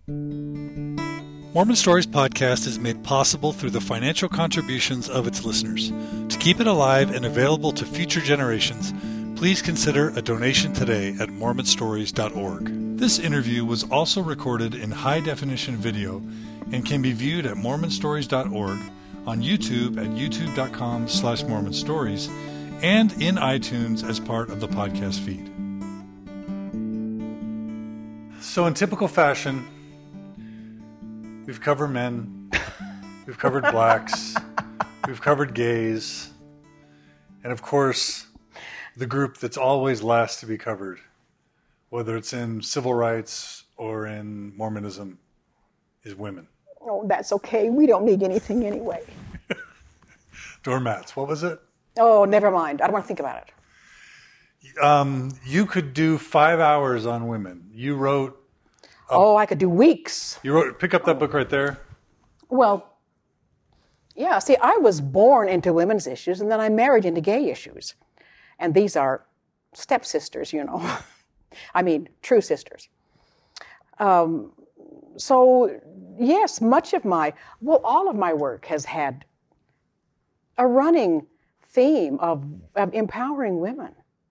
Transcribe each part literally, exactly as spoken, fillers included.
Mormon Stories Podcast is made possible through the financial contributions of its listeners. To keep it alive and available to future generations, please consider a donation today at mormon stories dot org. This interview was also recorded in high-definition video and can be viewed at mormon stories dot org, on YouTube at youtube dot com slash mormon stories, and in iTunes as part of the podcast feed. So in typical fashion, we've covered men, we've covered blacks, we've covered gays, and of course, the group that's always last to be covered, whether it's in civil rights or in Mormonism, is women. Oh, that's okay. We don't need anything anyway. Doormats. What was it? Oh, never mind. I don't want to think about it. Um, you could do five hours on women. You wrote... A, oh, I could do weeks. You wrote... Pick up that book right there. Well, yeah. See, I was born into women's issues, and then I married into gay issues. And these are stepsisters, you know. I mean, true sisters. Um, so, yes, much of my... Well, all of my work has had a running theme of, of empowering women.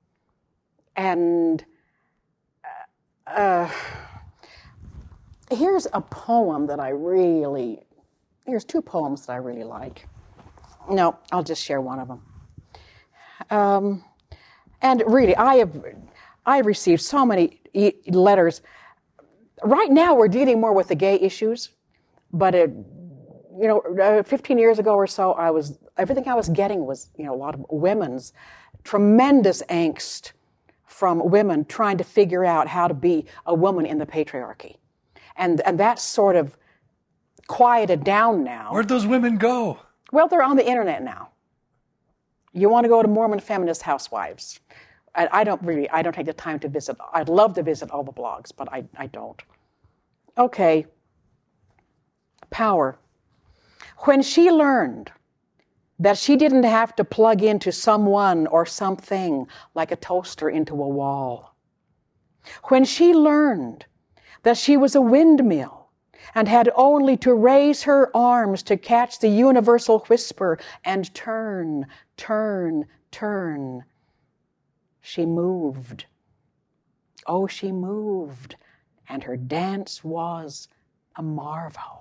And uh, here's a poem that I really, here's two poems that I really like. No, I'll just share one of them. Um, and really, I have, I have received so many e- letters. Right now, we're dealing more with the gay issues, but it, you know, uh, fifteen years ago or so, I was everything I was getting was, you know, a lot of women's tremendous angst from women trying to figure out how to be a woman in the patriarchy, and and that's sort of quieted down now. Where'd those women go? Well, they're on the internet now. You want to go to Mormon Feminist Housewives? I, I don't really. I don't take the time to visit. I'd love to visit all the blogs, but I I don't. Okay. Power. When she learned that she didn't have to plug into someone or something like a toaster into a wall. When she learned that she was a windmill and had only to raise her arms to catch the universal whisper and turn, turn, turn, she moved. Oh, she moved, and her dance was a marvel.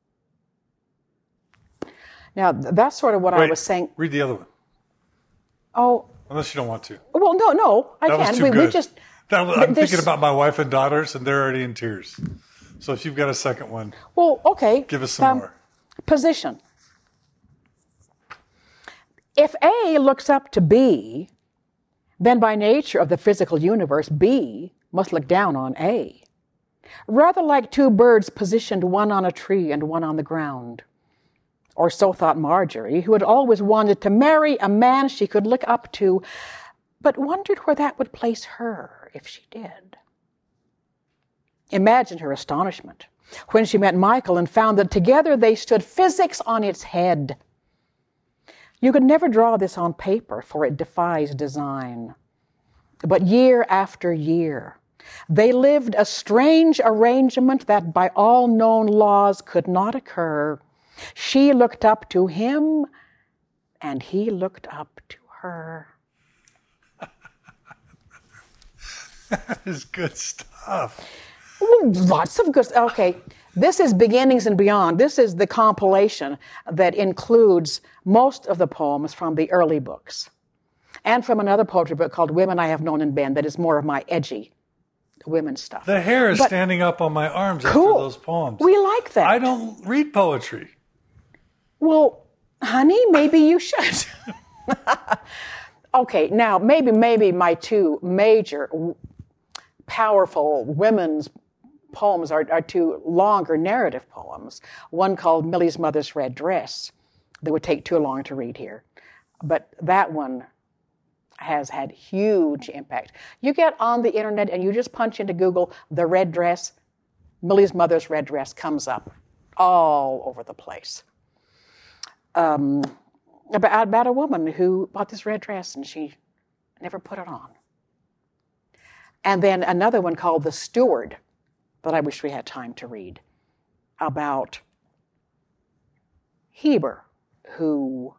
Now, that's sort of what Wait, I was saying. Read the other one. Oh. Unless you don't want to. Well, no, no, I that can. Was too we, good. we just. That was, I'm thinking about my wife and daughters, and they're already in tears. So if you've got a second one, well, okay. Give us some um, more. Position. If A looks up to B, then by nature of the physical universe, B must look down on A. Rather like two birds positioned one on a tree and one on the ground. Or so thought Marjorie, who had always wanted to marry a man she could look up to, but wondered where that would place her if she did. Imagine her astonishment when she met Michael and found that together they stood physics on its head. You could never draw this on paper, for it defies design. But year after year, they lived a strange arrangement that by all known laws could not occur. She looked up to him, and he looked up to her. That is good stuff. Well, lots of good stuff. Okay, this is Beginnings and Beyond. This is the compilation that includes most of the poems from the early books, and from another poetry book called Women I Have Known and Been, that is more of my edgy women's stuff. The hair is but, standing up on my arms cool. after those poems. We like that. I don't read poetry. Well, honey, maybe you should. Okay, now maybe maybe my two major powerful women's poems are, are two longer narrative poems. One called Millie's Mother's Red Dress that would take too long to read here. But that one has had huge impact. You get on the internet and you just punch into Google, the red dress, Millie's Mother's Red Dress comes up all over the place. Um, about, about a woman who bought this red dress and she never put it on. And then another one called The Steward, that I wish we had time to read about Heber, who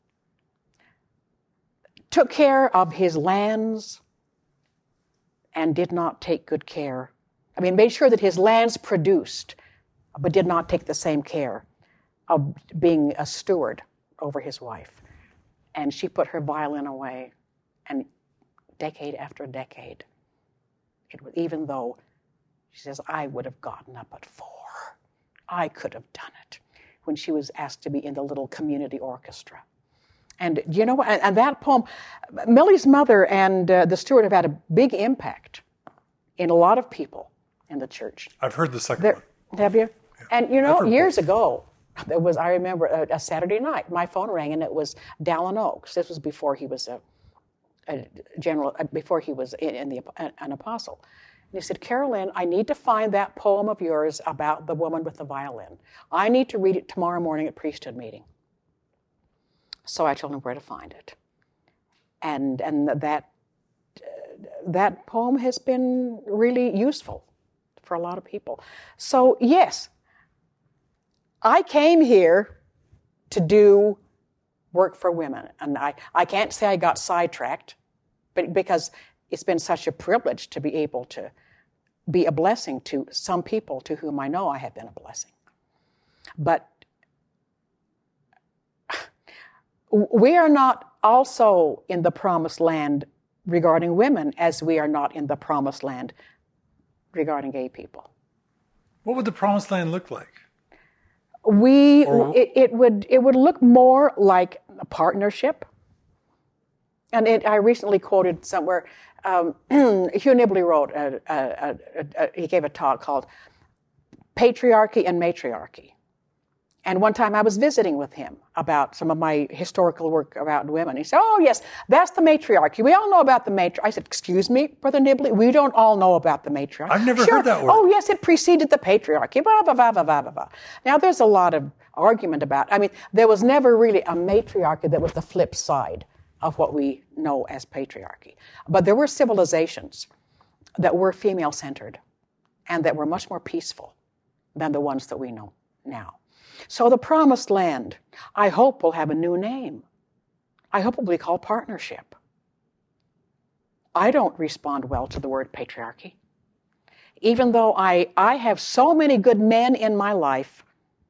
took care of his lands and did not take good care. I mean, made sure that his lands produced, but did not take the same care of being a steward over his wife. And she put her violin away, and decade after decade, it was, even though she says, I would have gotten up at four. I could have done it, when she was asked to be in the little community orchestra. And you know what? And, and that poem, Millie's mother and uh, the steward have had a big impact in a lot of people in the church. I've heard the second There, one. have you? Yeah. And you know, years both. ago, there was, I remember a, a Saturday night, my phone rang and it was Dallin Oaks. This was before he was a, a general, before he was in, in the an apostle. And he said, Carolyn, I need to find that poem of yours about the woman with the violin. I need to read it tomorrow morning at priesthood meeting. So I told him where to find it. And and that uh, that poem has been really useful for a lot of people. So yes, I came here to do work for women. And I, I can't say I got sidetracked, but because it's been such a privilege to be able to be a blessing to some people to whom I know I have been a blessing. But we are not also in the promised land regarding women as we are not in the promised land regarding gay people. What would the promised land look like? We Or- it, it would it would look more like a partnership. And it, I recently quoted somewhere, um, Hugh Nibley wrote, a, a, a, a, he gave a talk called Patriarchy and Matriarchy. And one time I was visiting with him about some of my historical work about women. He said, oh, yes, that's the matriarchy. We all know about the matriarchy. I said, excuse me, Brother Nibley, we don't all know about the matriarchy. I've never Sure. heard that word. Oh, yes, it preceded the patriarchy, blah, blah, blah, blah, blah, blah, blah. Now, there's a lot of argument about, I mean, there was never really a matriarchy that was the flip side of what we know as patriarchy. But there were civilizations that were female-centered and that were much more peaceful than the ones that we know now. So the promised land, I hope, will have a new name. I hope it will be called partnership. I don't respond well to the word patriarchy. Even though I, I have so many good men in my life,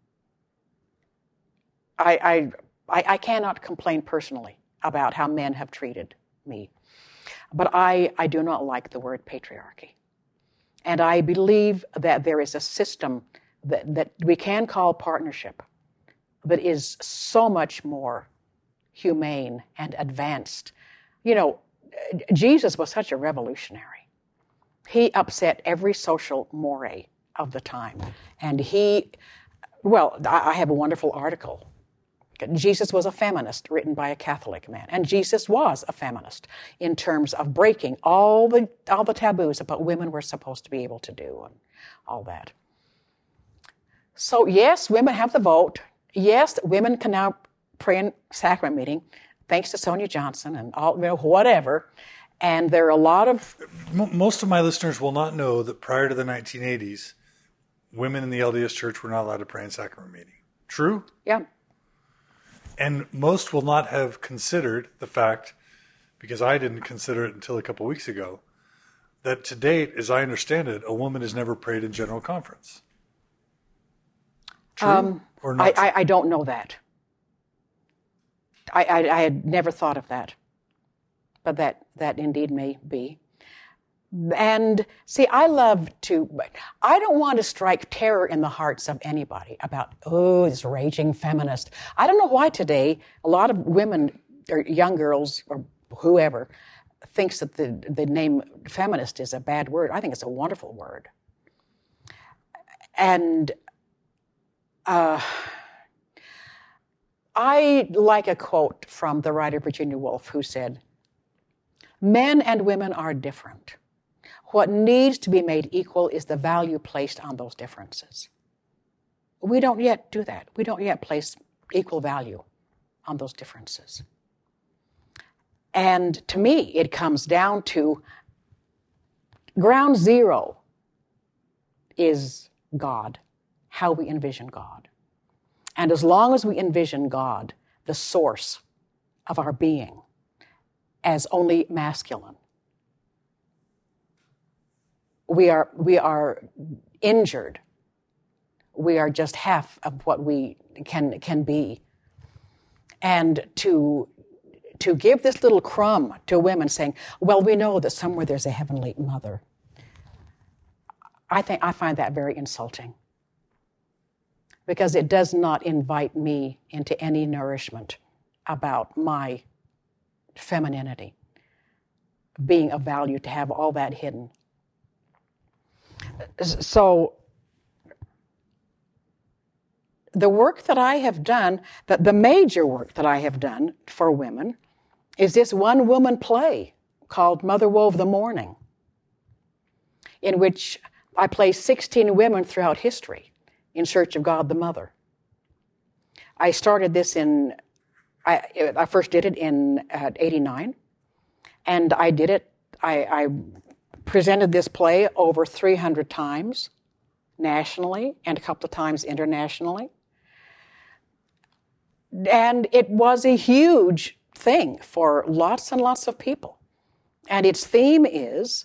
I, I, I cannot complain personally about how men have treated me. But I, I do not like the word patriarchy. And I believe that there is a system that, that we can call partnership that is so much more humane and advanced. You know, Jesus was such a revolutionary. He upset every social moray of the time. And he, well, I have a wonderful article. Jesus was a feminist, written by a Catholic man. And Jesus was a feminist in terms of breaking all the all the taboos about what women were supposed to be able to do and all that. So yes, women have the vote. Yes, women can now pray in sacrament meeting, thanks to Sonia Johnson and all, you know, whatever. And there are a lot of... Most of my listeners will not know that prior to the nineteen eighties, women in the L D S Church were not allowed to pray in sacrament meeting. True? Yeah. And most will not have considered the fact, because I didn't consider it until a couple weeks ago, that to date, as I understand it, a woman has never prayed in general conference. True Um, or I, not? I, I don't know that. I, I, I had never thought of that. But that, that indeed may be. And see, I love to, I don't want to strike terror in the hearts of anybody about, oh, this raging feminist. I don't know why today a lot of women or young girls or whoever thinks that the, the name feminist is a bad word. I think it's a wonderful word. And uh, I like a quote from the writer Virginia Woolf who said, men and women are different. What needs to be made equal is the value placed on those differences. We don't yet do that. We don't yet place equal value on those differences. And to me, it comes down to ground zero is God, how we envision God. And as long as we envision God, the source of our being, as only masculine, we are, we are injured. We are just half of what we can, can be. And to, to give this little crumb to women saying, well, we know that somewhere there's a heavenly mother, I think I find that very insulting, because it does not invite me into any nourishment about my femininity being of value, to have all that hidden. So the work that I have done, that the major work that I have done for women, is this one-woman play called Mother Wove the Morning, in which I play sixteen women throughout history in search of God the Mother. I started this in, I, I first did it in uh, eighty-nine, and I did it, I, I presented this play over three hundred times nationally and a couple of times internationally. And it was a huge thing for lots and lots of people. And its theme is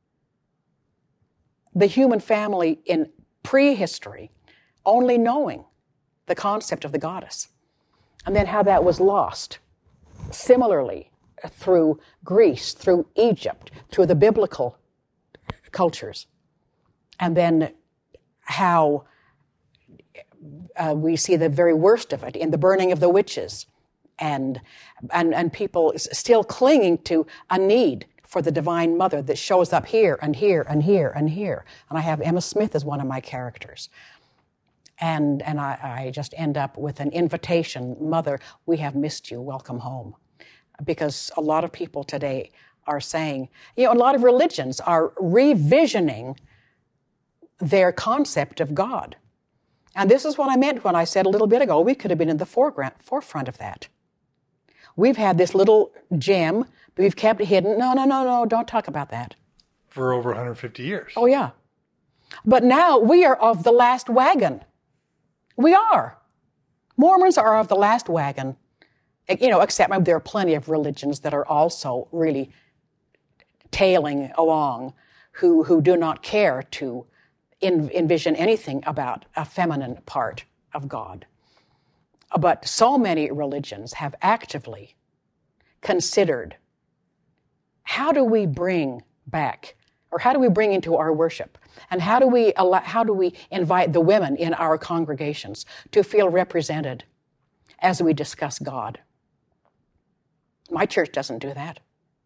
the human family in prehistory only knowing the concept of the goddess, and then how that was lost. Similarly, through Greece, through Egypt, through the biblical cultures, and then how uh, we see the very worst of it in the burning of the witches, and, and, and people still clinging to a need for the Divine Mother that shows up here and here and here and here. And I have Emma Smith as one of my characters. And, and I, I just end up with an invitation, Mother, we have missed you, welcome home. Because a lot of people today are saying, you know, a lot of religions are revisioning their concept of God. And this is what I meant when I said a little bit ago, we could have been in the foreground, forefront of that. We've had this little gem, but we've kept it hidden. No, no, no, no, don't talk about that. For over one hundred fifty years. Oh, yeah. But now we are of the last wagon. We are. Mormons are of the last wagon. You know, except there are plenty of religions that are also really tailing along who, who do not care to in, envision anything about a feminine part of God. But so many religions have actively considered, how do we bring back, or how do we bring into our worship, and how do we allow, how do we invite the women in our congregations to feel represented as we discuss God? My church doesn't do that.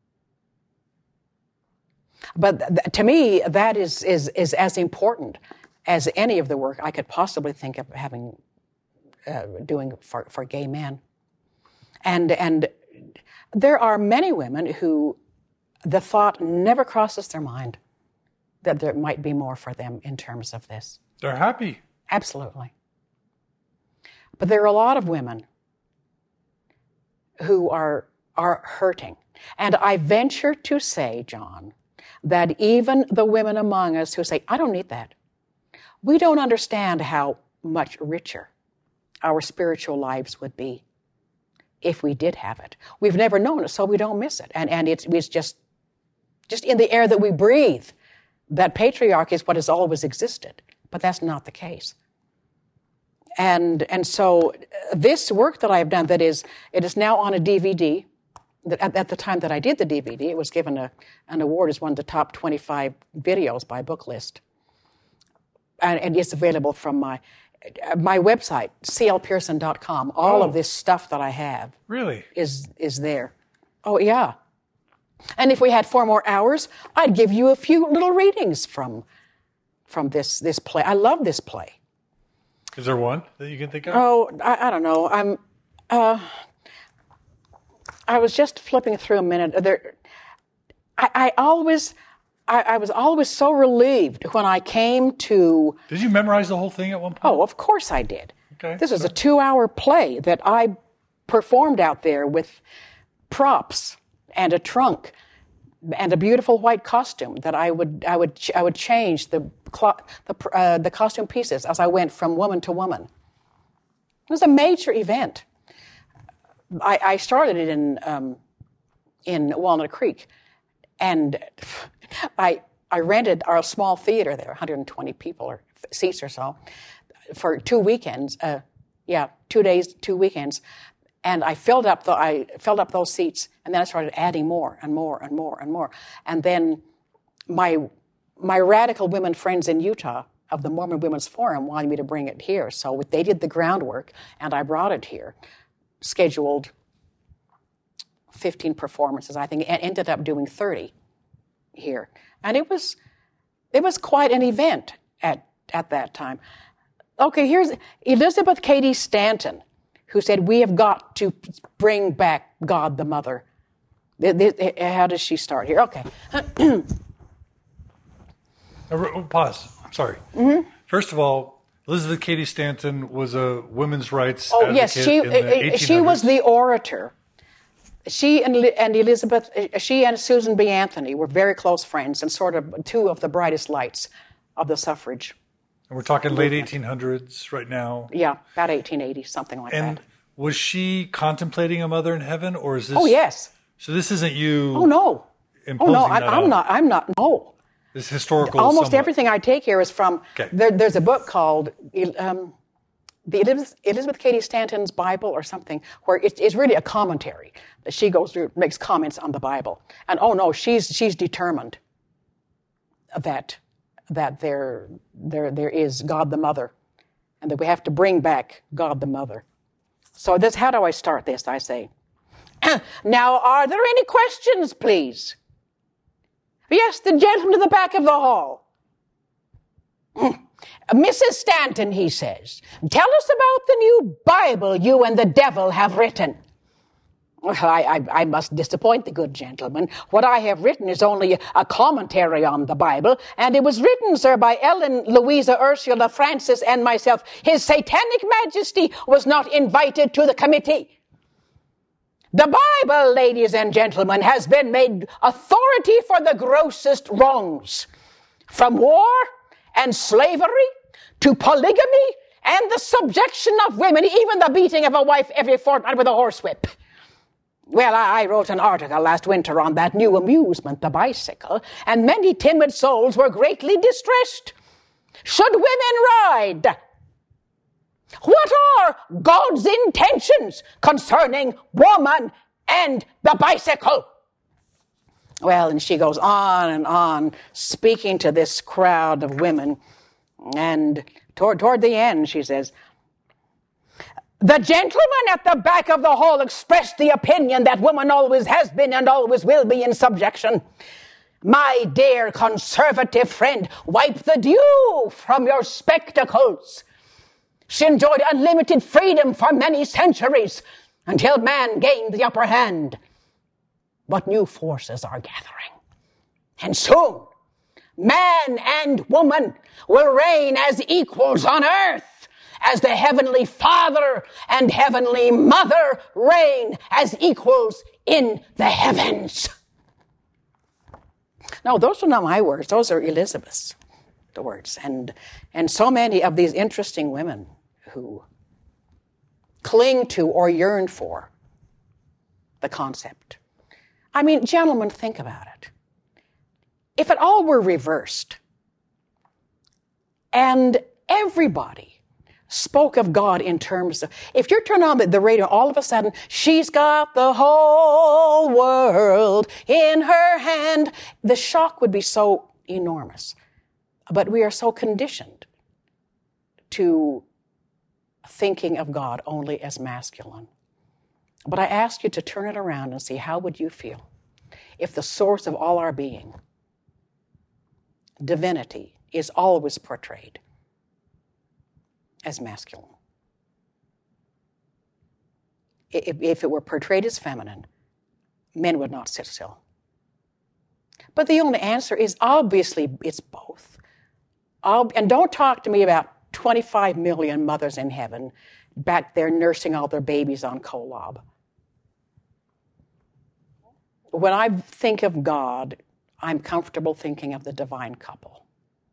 But th- to me, that is, is, is as important as any of the work I could possibly think of having, uh, doing for, for gay men. And, and there are many women who the thought never crosses their mind that there might be more for them in terms of this. They're happy. Absolutely. But there are a lot of women who are are hurting. And I venture to say, John, that even the women among us who say, I don't need that, we don't understand how much richer our spiritual lives would be if we did have it. We've never known it, so we don't miss it. And, and it's, it's just, just in the air that we breathe, that patriarchy is what has always existed. But that's not the case. And, and so this work that I've done, that is, it is now on a D V D. At, at the time that I did the D V D, it was given a, an award as one of the top twenty-five videos by Booklist. And, and it's available from my my website, c l pearson dot com. All oh. of this stuff that I have really is is there. Oh, yeah. And if we had four more hours, I'd give you a few little readings from, from this, this play. I love this play. Is there one that you can think of? Oh, I, I don't know. I'm... Uh, I was just flipping through a minute. There, I, I always, I, I was always so relieved when I came to... Did you memorize the whole thing at one point? Oh, of course I did. Okay. This is a two-hour play that I performed out there with props and a trunk and a beautiful white costume that I would I would I would change the the uh, the costume pieces as I went from woman to woman. It was a major event. I, I started it in um, in Walnut Creek, and I I rented our small theater there, one hundred twenty people or seats or so, for two weekends. Uh, yeah, two days, two weekends. And I filled up the I filled up those seats, and then I started adding more and more and more and more. And then my my radical women friends in Utah of the Mormon Women's Forum wanted me to bring it here, so they did the groundwork, and I brought it here. Scheduled fifteen performances, I think, and ended up doing thirty here, and it was it was quite an event at at that time. Okay, here's Elizabeth Cady Stanton, who said, we have got to bring back God the Mother. How does she start here? Okay. Pause. I'm sorry. Mm-hmm. First of all, Elizabeth Cady Stanton was a women's rights oh, advocate yes, she, in the eighteen hundreds. She was the orator. She and, and Elizabeth, she and Susan B. Anthony were very close friends and sort of two of the brightest lights of the suffrage. And we're talking late eighteen hundreds right now. Yeah, about eighteen eighty, something like and that. And was she contemplating a mother in heaven, or is this? Oh, yes. So this isn't you. Oh no. Imposing oh no, I, that I'm on. not. I'm not. No. This historical. Almost somewhat. everything I take here is from. Okay. There, there's a book called um, the Elizabeth, Elizabeth Cady Stanton's Bible or something, where it, it's really a commentary that she goes through, makes comments on the Bible, and oh no, she's she's determined that that there there there is God the Mother, and that we have to bring back God the Mother. So this, how do I start this? I say, now, are there any questions, please? Yes, the gentleman to the back of the hall. Missus Stanton, he says, tell us about the new Bible you and the devil have written. Well, I, I, I must disappoint the good gentleman. What I have written is only a commentary on the Bible, and it was written, sir, by Ellen, Louisa, Ursula, Francis, and myself. His Satanic Majesty was not invited to the committee. The Bible, ladies and gentlemen, has been made authority for the grossest wrongs, from war and slavery to polygamy and the subjection of women, even the beating of a wife every fortnight with a horsewhip. Well, I wrote an article last winter on that new amusement, the bicycle, and many timid souls were greatly distressed. Should women ride? What are God's intentions concerning woman and the bicycle? Well, and she goes on and on, speaking to this crowd of women. And toward, toward the end, she says, the gentleman at the back of the hall expressed the opinion that woman always has been and always will be in subjection. My dear conservative friend, wipe the dew from your spectacles. She enjoyed unlimited freedom for many centuries until man gained the upper hand. But new forces are gathering. And soon, man and woman will reign as equals on earth, as the Heavenly Father and Heavenly Mother reign as equals in the heavens. No, those are not my words. Those are Elizabeth's words. And, and so many of these interesting women who cling to or yearn for the concept. I mean, gentlemen, think about it. If it all were reversed and everybody spoke of God in terms of, if you're turning on the radio, all of a sudden, she's got the whole world in her hand, the shock would be so enormous. But we are so conditioned to thinking of God only as masculine. But I ask you to turn it around and see, how would you feel if the source of all our being, divinity, is always portrayed as masculine? If, if it were portrayed as feminine, men would not sit still. But the only answer is obviously it's both. And don't talk to me about twenty-five million mothers in heaven back there nursing all their babies on Kolob. when I think of God, I'm comfortable thinking of the divine couple.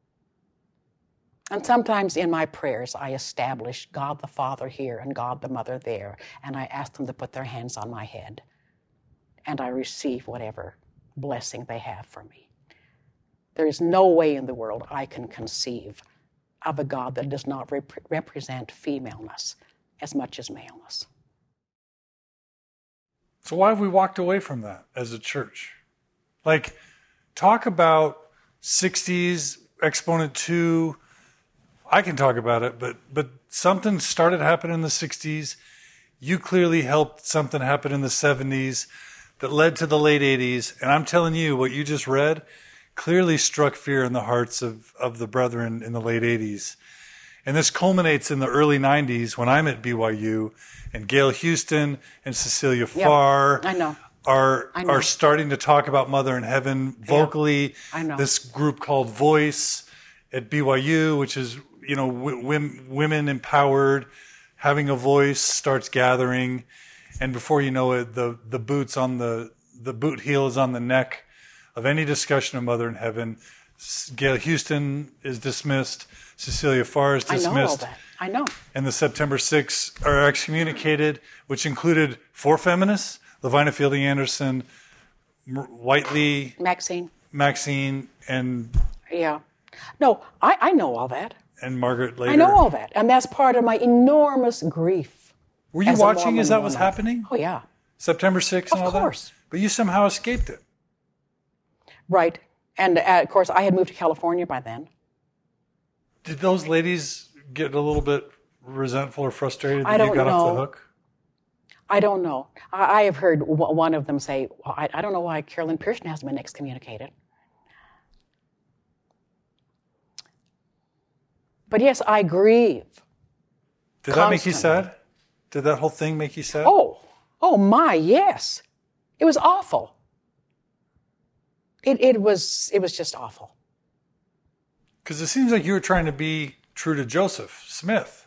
And sometimes in my prayers, I establish God the Father here and God the Mother there, and I ask them to put their hands on my head, and I receive whatever blessing they have for me. There is no way in the world I can conceive of a God that does not rep- represent femaleness as much as maleness. So why have we walked away from that as a church? Like, talk about sixties, Exponent two. I can talk about it, but but something started happening in the sixties. You clearly helped something happen in the seventies that led to the late eighties. And I'm telling you, what you just read clearly struck fear in the hearts of, of the brethren in the late eighties. And this culminates in the early nineties when I'm at B Y U, and Gail Houston and Cecilia Farr yep, I know. are I know. are starting to talk about Mother in Heaven vocally. Yep, I know. This group called Voice at B Y U, which is, you know, w- women empowered, having a voice, starts gathering. And before you know it, the, the boots on the, the boot heel is on the neck of any discussion of Mother in Heaven. Gail Houston is dismissed. Cecilia Farr is dismissed. I know all that. I know. And the September sixth are excommunicated, which included four feminists, Lavina Fielding Anderson, Whiteley, Maxine. Maxine, and... Yeah. No, I, I know all that. And Margaret later. I know all that. And that's part of my enormous grief. Were you watching as that was happening? Oh, yeah. September sixth and all that? Of course. But you somehow escaped it. Right. And, uh, of course, I had moved to California by then. Did those ladies get a little bit resentful or frustrated that I don't you got know. off the hook? I don't know. I, I have heard w- one of them say, well, I, I don't know why Carolyn Pearson hasn't been excommunicated. But yes, I grieve. Did constantly. that make you sad? Did that whole thing make you sad? Oh, oh my, yes. It was awful. It it was it was just awful. Because it seems like you were trying to be true to Joseph Smith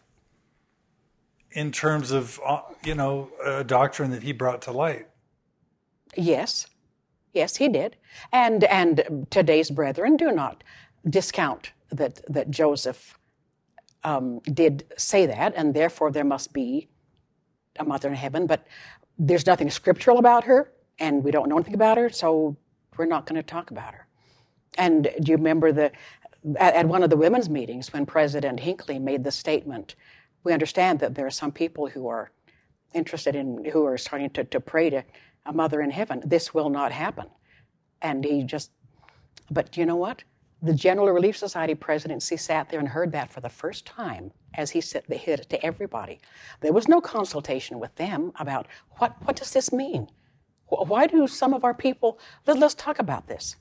in terms of, uh, you know, a doctrine that he brought to light. Yes. Yes, he did. And and today's brethren do not discount that that Joseph um, did say that, and therefore there must be a mother in heaven. But there's nothing scriptural about her, and we don't know anything about her, so we're not going to talk about her. And do you remember the at, at one of the women's meetings when President Hinckley made the statement, we understand that there are some people who are interested in, who are starting to, to pray to a mother in heaven. This will not happen. And he just, but you know what? The General Relief Society presidency sat there and heard that for the first time as he said, they hit it to everybody. There was no consultation with them about what, what does this mean? Why do some of our people, let, let's talk about this.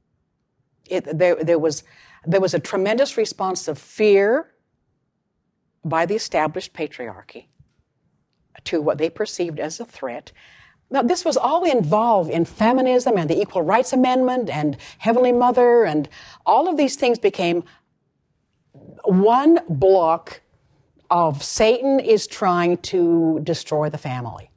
It, there, there, was, there was a tremendous response of fear by the established patriarchy to what they perceived as a threat. Now, this was all involved in feminism and the Equal Rights Amendment and Heavenly Mother, and all of these things became one block of Satan is trying to destroy the family.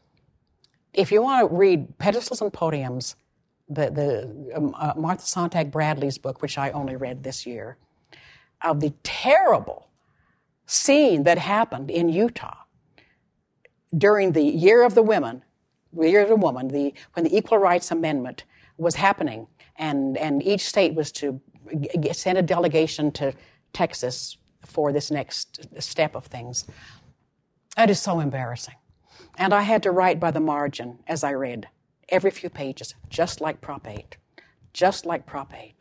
If you want to read Pedestals and Podiums, the, the um, uh, Martha Sontag Bradley's book, which I only read this year, of the terrible scene that happened in Utah during the Year of the Women, the Year of the Woman, the, when the Equal Rights Amendment was happening, and, and each state was to g- send a delegation to Texas for this next step of things. That is so embarrassing. And I had to write by the margin as I read, every few pages, just like Prop eight, just like Prop eight.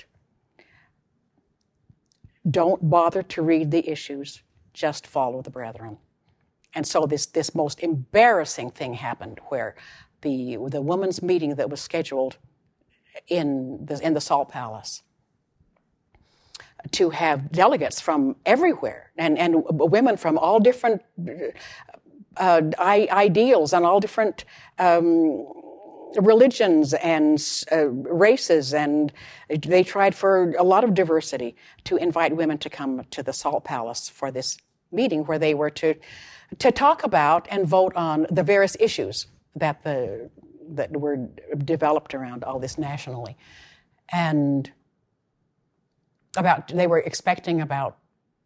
Don't bother to read the issues, just follow the brethren. And so this, this most embarrassing thing happened where the, the women's meeting that was scheduled in the, in the Salt Palace to have delegates from everywhere and, and women from all different uh, I, ideals and all different um, religions and uh, races, and they tried for a lot of diversity to invite women to come to the Salt Palace for this meeting where they were to to talk about and vote on the various issues that the that were developed around all this nationally. And about they were expecting about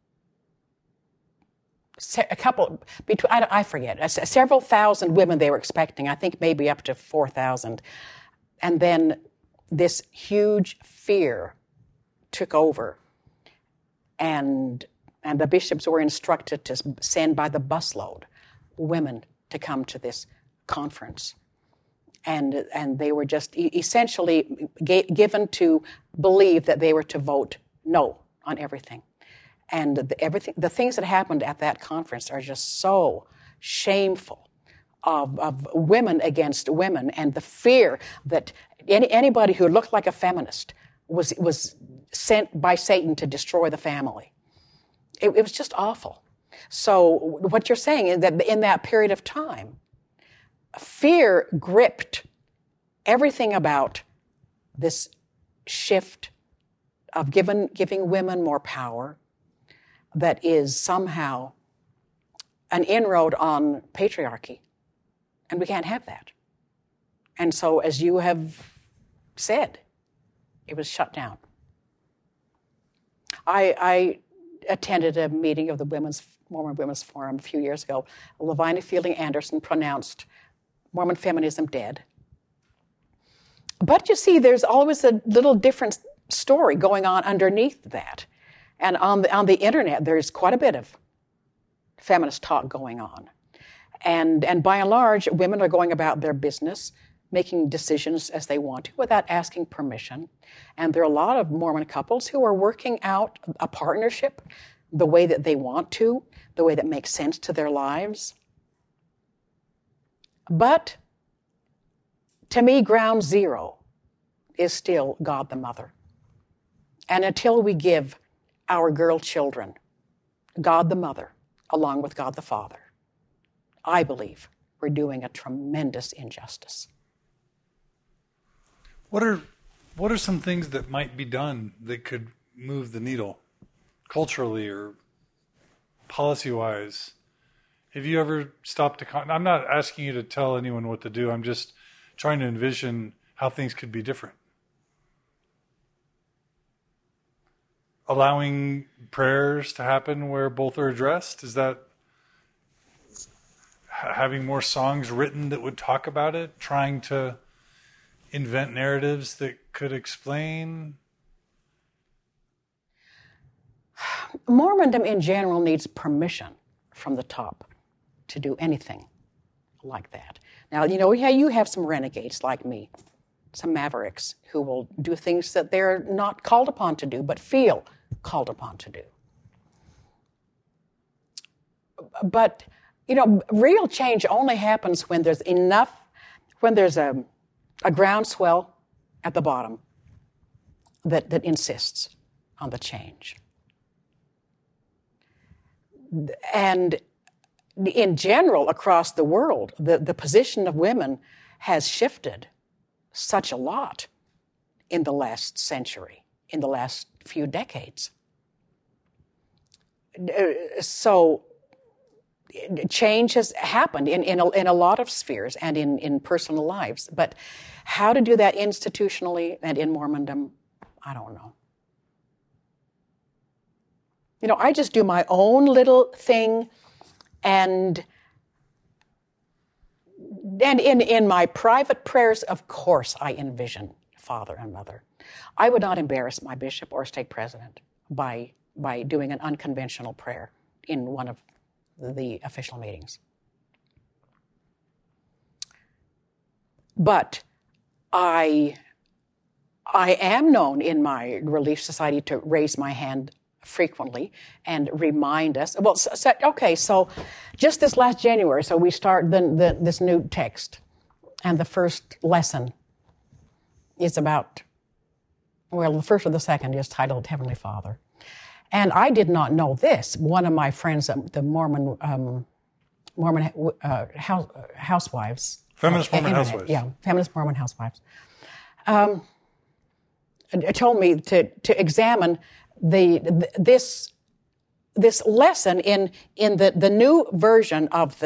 a couple, between I, I forget, several thousand women they were expecting, I think maybe up to four thousand. And then this huge fear took over. And and the bishops were instructed to send by the busload women to come to this conference. And and they were just essentially given to believe that they were to vote no on everything. And the, everything, the things that happened at that conference are just so shameful of, of women against women, and the fear that any, anybody who looked like a feminist was was sent by Satan to destroy the family. It, it was just awful. So what you're saying is that in that period of time, fear gripped everything about this shift of giving, giving women more power that is somehow an inroad on patriarchy. And we can't have that. And so, as you have said, it was shut down. I, I attended a meeting of the Women's Mormon Women's Forum a few years ago. Lavina Fielding Anderson pronounced Mormon feminism dead. But you see, there's always a little different story going on underneath that. And on the, on the internet, there's quite a bit of feminist talk going on. And, and by and large, women are going about their business, making decisions as they want to without asking permission. And there are a lot of Mormon couples who are working out a partnership the way that they want to, the way that makes sense to their lives. But to me, ground zero is still God the Mother. And until we give our girl children God the Mother along with God the Father, I believe we're doing a tremendous injustice. What are what are some things that might be done that could move the needle culturally or policy-wise? Have you ever stopped to con- I'm not asking you to tell anyone what to do. I'm just trying to envision how things could be different. Allowing prayers to happen where both are addressed? Is that having more songs written that would talk about it? Trying to invent narratives that could explain? Mormondom in general needs permission from the top to do anything like that. Now, you know, yeah, you have some renegades like me, some mavericks who will do things that they're not called upon to do, but feel called upon to do. But, you know, real change only happens when there's enough, when there's a, a groundswell at the bottom that, that insists on the change. And in general, across the world, the, the position of women has shifted such a lot in the last century, in the last few decades. So change has happened in, in, a, in a lot of spheres and in, in personal lives. But how to do that institutionally and in Mormondom, I don't know. You know, I just do my own little thing, and and in, in my private prayers, of course, I envision Father and Mother. I would not embarrass my bishop or stake president by by doing an unconventional prayer in one of the official meetings. But I I am known in my Relief Society to raise my hand frequently and remind us. Well, so, okay, so just this last January, so we start the, the, this new text, and the first lesson is about, well, the first or the second is titled Heavenly Father. And I did not know this. One of my friends, the Mormon um, Mormon uh, house, housewives. Feminist Mormon internet, housewives. Yeah, feminist Mormon housewives. Um, told me to, to examine the this this lesson in in the, the new version of the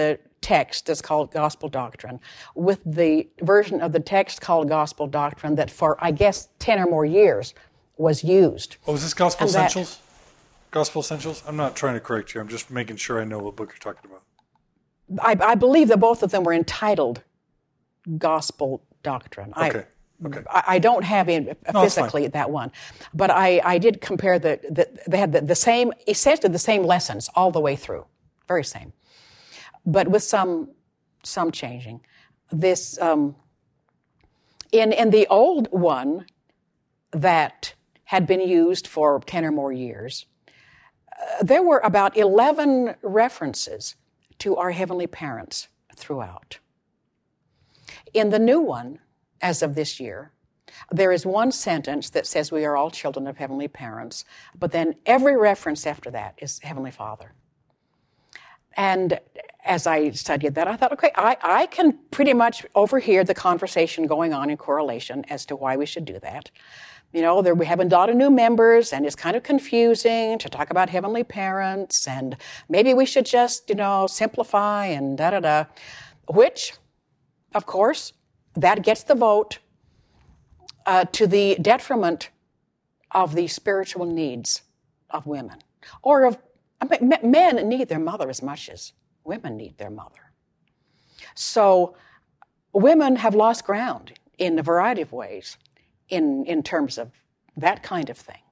text that's called Gospel Doctrine with the version of the text called Gospel Doctrine that for, I guess, ten or more years was used. Oh, is this Gospel And that- Essentials? Gospel Essentials? I'm not trying to correct you. I'm just making sure I know what book you're talking about. I, I believe that both of them were entitled Gospel Doctrine. Okay. Okay. I, I don't have in, No, it's physically fine. that one, but I, I did compare the, the they had the, the same, essentially the same lessons all the way through, very same, but with some some changing. This um, in in the old one that had been used for ten or more years, uh, there were about eleven references to our heavenly parents throughout. In the new one, as of this year, there is one sentence that says we are all children of heavenly parents, but then every reference after that is Heavenly Father. And as I studied that, I thought, okay, I, I can pretty much overhear the conversation going on in correlation as to why we should do that. You know, there, we have a lot of new members, and it's kind of confusing to talk about heavenly parents, and maybe we should just, you know, simplify and da-da-da, which, of course, that gets the vote uh, to the detriment of the spiritual needs of women. Or of, I mean, men need their mother as much as women need their mother. So women have lost ground in a variety of ways in, in terms of that kind of thing.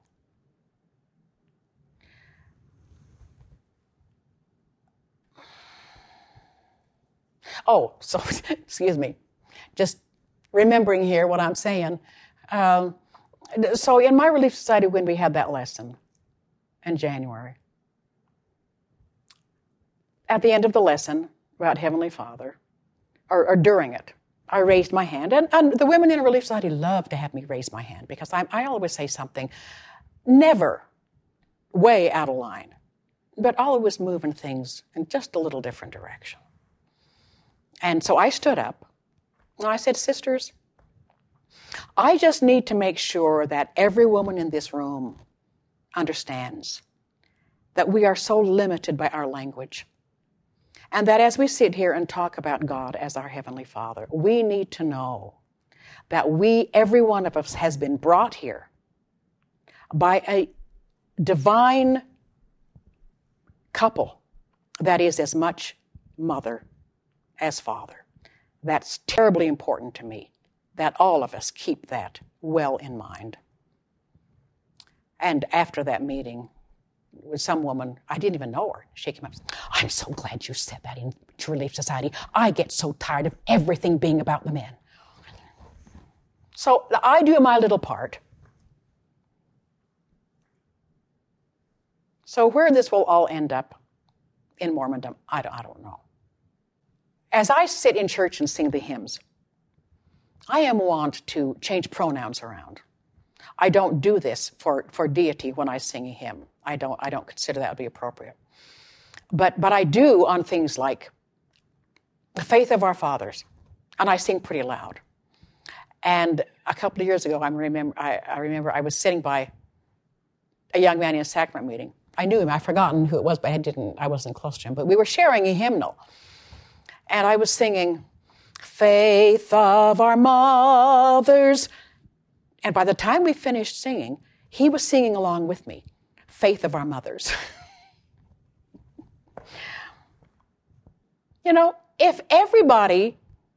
Oh, so, excuse me. Just remembering here what I'm saying. Um, so in my Relief Society, when we had that lesson in January, at the end of the lesson about Heavenly Father, or, or during it, I raised my hand. And, and the women in a Relief Society love to have me raise my hand because I, I always say something never way out of line, but always moving things in just a little different direction. And so I stood up and I said, sisters, I just need to make sure that every woman in this room understands that we are so limited by our language. And that as we sit here and talk about God as our Heavenly Father, we need to know that we, every one of us, has been brought here by a divine couple that is as much mother as father. That's terribly important to me, that all of us keep that well in mind. And after that meeting, with some woman, I didn't even know her, she came up and said, I'm so glad you said that in Relief Society. I get so tired of everything being about the men. So I do my little part. So where this will all end up in Mormondom, I don't, I don't know. As I sit in church and sing the hymns, I am wont to change pronouns around. I don't do this for, for deity when I sing a hymn. I don't, I don't consider that would be appropriate. But, but I do on things like the faith of our fathers, and I sing pretty loud. And a couple of years ago, I remember I, I remember I was sitting by a young man in a sacrament meeting. I knew him. I'd forgotten who it was, but I didn't. I wasn't close to him. But we were sharing a hymnal. And I was singing, faith of our mothers. And by the time we finished singing, he was singing along with me, faith of our mothers. You know, if everybody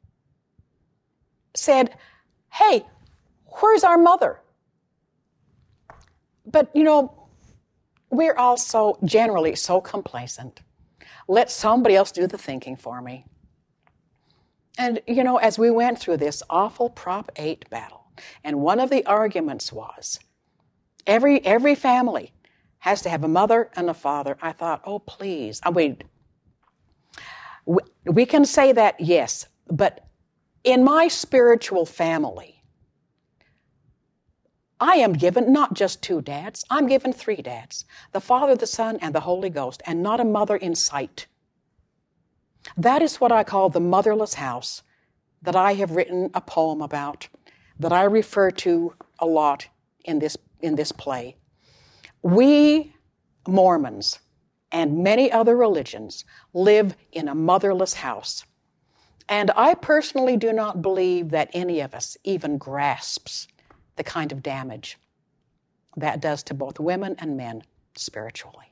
said, hey, where's our mother? But, you know, we're also generally so complacent. Let somebody else do the thinking for me. And, you know, as we went through this awful Prop eight battle, and one of the arguments was, every every family has to have a mother and a father. I thought, oh, please. I mean, we, we can say that, yes, but in my spiritual family, I am given not just two dads, I'm given three dads, the Father, the Son, and the Holy Ghost, and not a mother in sight. That is what I call the motherless house that I have written a poem about, that I refer to a lot in this, in this play. We Mormons and many other religions live in a motherless house. And I personally do not believe that any of us even grasps the kind of damage that does to both women and men spiritually.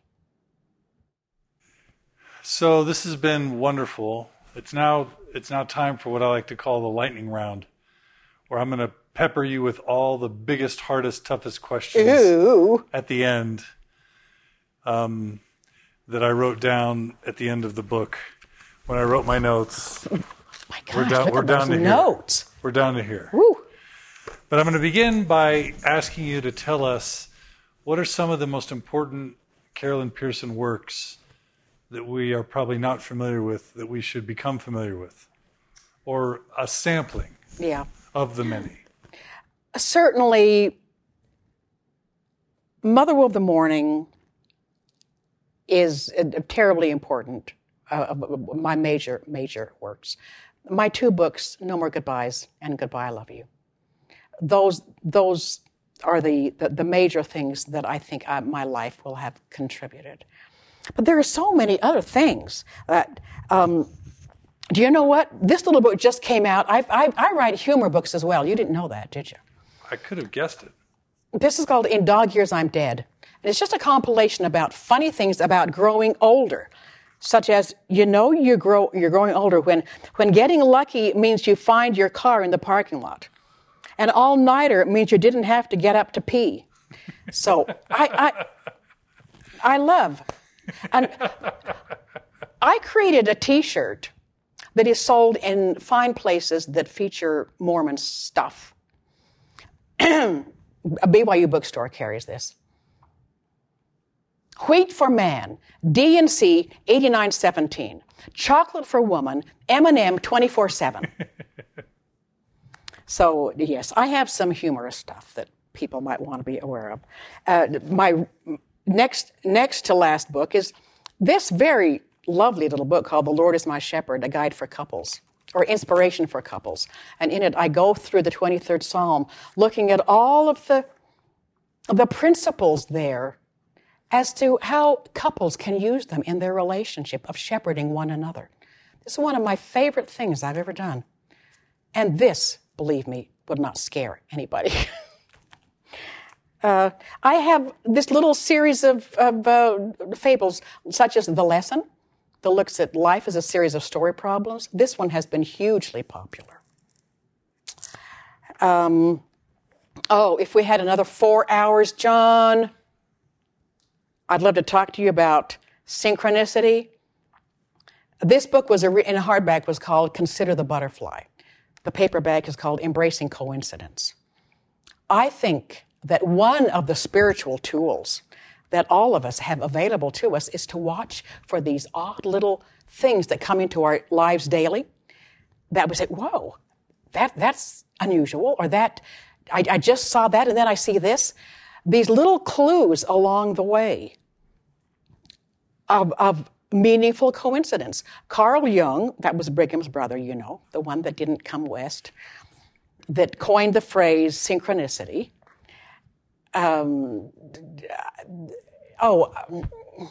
So this has been wonderful. It's now it's now time for what I like to call the lightning round, where I'm going to pepper you with all the biggest, hardest, toughest questions Ew. at the end um, that I wrote down at the end of the book when I wrote my notes. My gosh, we're down, look we're at down those to notes. Here. We're down to here. Woo. But I'm going to begin by asking you to tell us what are some of the most important Carolyn Pearson works that we are probably not familiar with, that we should become familiar with, or a sampling yeah. of the many. Certainly, Mother of the Morning is uh, terribly important, uh, my major, major works. My two books, No More Goodbyes and Goodbye, I Love You. Those, those are the, the, the major things that I think I, my life will have contributed. But there are so many other things that, um, do you know what? This little book just came out. I, I, I write humor books as well. You didn't know that, did you? I could have guessed it. This is called In Dog Years I'm Dead. And it's just a compilation about funny things about growing older, such as, you know, you grow, you're growing older when, when getting lucky means you find your car in the parking lot. And all-nighter means you didn't have to get up to pee. So I, I, I love... And I created a T-shirt that is sold in fine places that feature Mormon stuff. A B Y U bookstore carries this. Wheat for man, D and C eighty-nine seventeen. Chocolate for woman, M and M twenty-four seven. So, yes, I have some humorous stuff that people might want to be aware of. Uh, my... Next, next to last book is this very lovely little book called The Lord is My Shepherd, a guide for couples, or inspiration for couples. And in it, I go through the twenty-third Psalm, looking at all of the, the principles there as to how couples can use them in their relationship of shepherding one another. This is one of my favorite things I've ever done. And this, believe me, would not scare anybody. Uh, I have this little series of, of uh, fables, such as The Lesson, that looks at life as a series of story problems. This one has been hugely popular. Um, oh, if we had another four hours, John, I'd love to talk to you about synchronicity. This book was a re- in a hardback was called Consider the Butterfly. The paperback is called Embracing Coincidence. I think that one of the spiritual tools that all of us have available to us is to watch for these odd little things that come into our lives daily that we say, whoa, that, that's unusual, or that, I, I just saw that and then I see this. These little clues along the way of, of meaningful coincidence. Carl Jung, that was Brigham's brother, you know, the one that didn't come west, that coined the phrase synchronicity. Um, oh, um,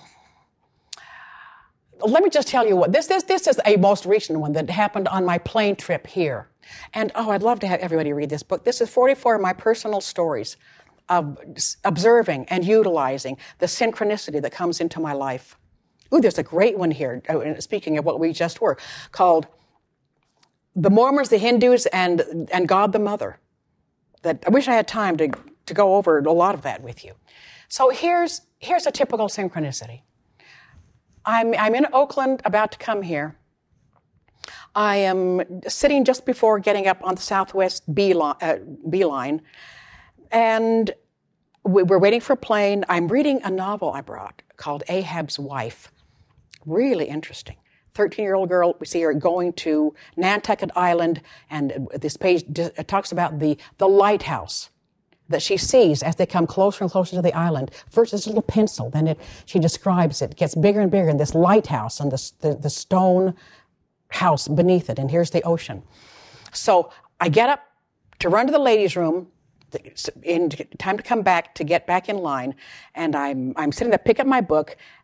let me just tell you what, this, this, this is a most recent one that happened on my plane trip here. And, oh, I'd love to have everybody read this book. This is forty-four of my personal stories of observing and utilizing the synchronicity that comes into my life. Ooh, there's a great one here, speaking of what we just were, called The Mormons, the Hindus, and, and God the Mother. That I wish I had time to to go over a lot of that with you. So here's here's a typical synchronicity. I'm I'm in Oakland, about to come here. I am sitting just before getting up on the Southwest B line, uh, B line, and we, we're waiting for a plane. I'm reading a novel I brought called Ahab's Wife. Really interesting. thirteen-year-old girl, we see her going to Nantucket Island, and this page talks about the, the lighthouse that she sees as they come closer and closer to the island. First, it's a little pencil. Then it, she describes it. It gets bigger and bigger, and this lighthouse and the, the, the stone house beneath it, and here's the ocean. So I get up to run to the ladies' room, in time to come back, to get back in line, and I'm I'm sitting there, pick up my book,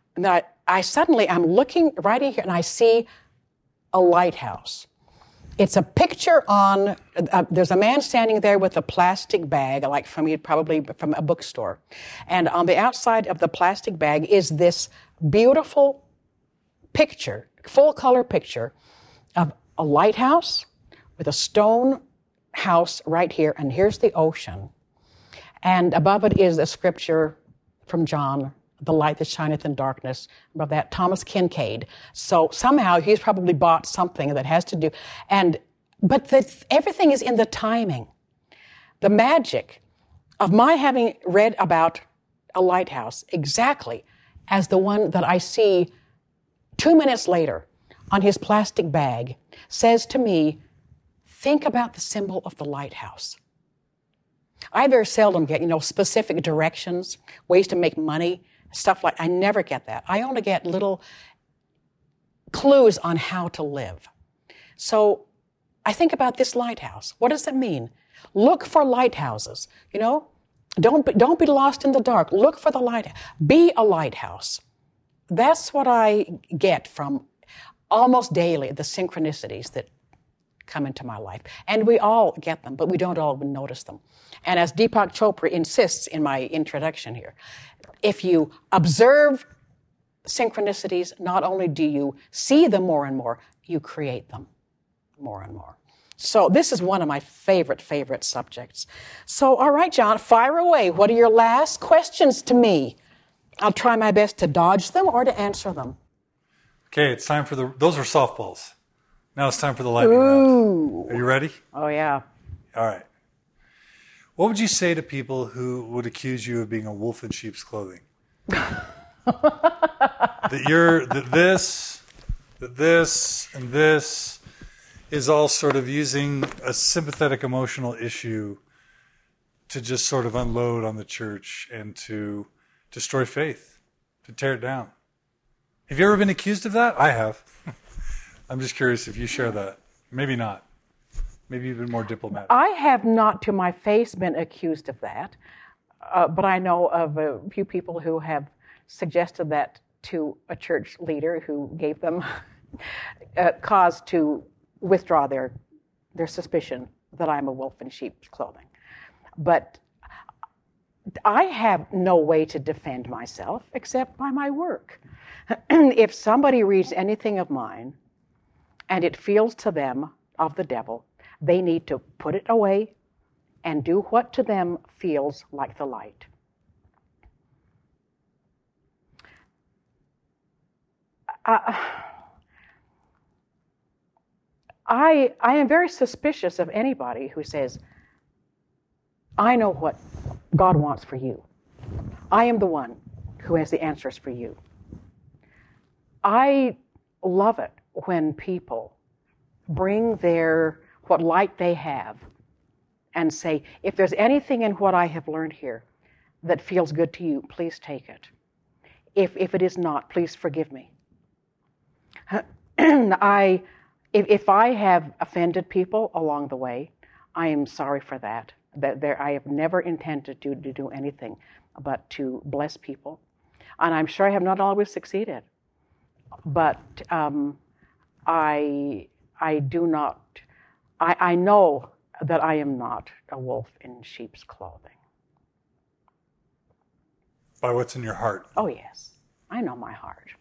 and I, I suddenly, I'm looking right in here, and I see a lighthouse. It's a picture on, uh, there's a man standing there with a plastic bag, like from you probably from a bookstore. And on the outside of the plastic bag is this beautiful picture, full color picture of a lighthouse with a stone house right here. And here's the ocean. And above it is a scripture from John, the light that shineth in darkness. Above that, Thomas Kincaid. So somehow he's probably bought something that has to do, and but the, everything is in the timing. The magic of my having read about a lighthouse exactly as the one that I see two minutes later on his plastic bag says to me, think about the symbol of the lighthouse. I very seldom get, you know, specific directions, ways to make money, stuff like, I never get that. I only get little clues on how to live. So I think about this lighthouse. What does that mean? Look for lighthouses, you know? Don't be, don't be lost in the dark. Look for the light. Be a lighthouse. That's what I get from almost daily, the synchronicities that come into my life. And we all get them, but we don't all notice them. And as Deepak Chopra insists in my introduction here, if you observe synchronicities, not only do you see them more and more, you create them more and more. So this is one of my favorite, favorite subjects. So, all right, John, fire away. What are your last questions to me? I'll try my best to dodge them or to answer them. Okay, it's time for the, those were softballs. Now it's time for the lightning Ooh. round. Are you ready? Oh, yeah. All right. What would you say to people who would accuse you of being a wolf in sheep's clothing? that you're, that this, that this, and this is all sort of using a sympathetic emotional issue to just sort of unload on the church and to destroy faith, to tear it down. Have you ever been accused of that? I have. I'm just curious if you share that. Maybe not. Maybe you've been more diplomatic. I have not to my face been accused of that, uh, but I know of a few people who have suggested that to a church leader who gave them uh, cause to withdraw their their suspicion that I'm a wolf in sheep's clothing. But I have no way to defend myself except by my work. If somebody reads anything of mine and it feels to them of the devil, they need to put it away and do what to them feels like the light. Uh, I, I am very suspicious of anybody who says, I know what God wants for you. I am the one who has the answers for you. I love it when people bring their, what light they have and say, if there's anything in what I have learned here that feels good to you, please take it. If, if it is not, please forgive me. I... If, if I have offended people along the way, I am sorry for that. That there, I have never intended to, to do anything but to bless people. And I'm sure I have not always succeeded. But um, I, I do not, I, I know that I am not a wolf in sheep's clothing. By what's in your heart? Oh, yes. I know my heart.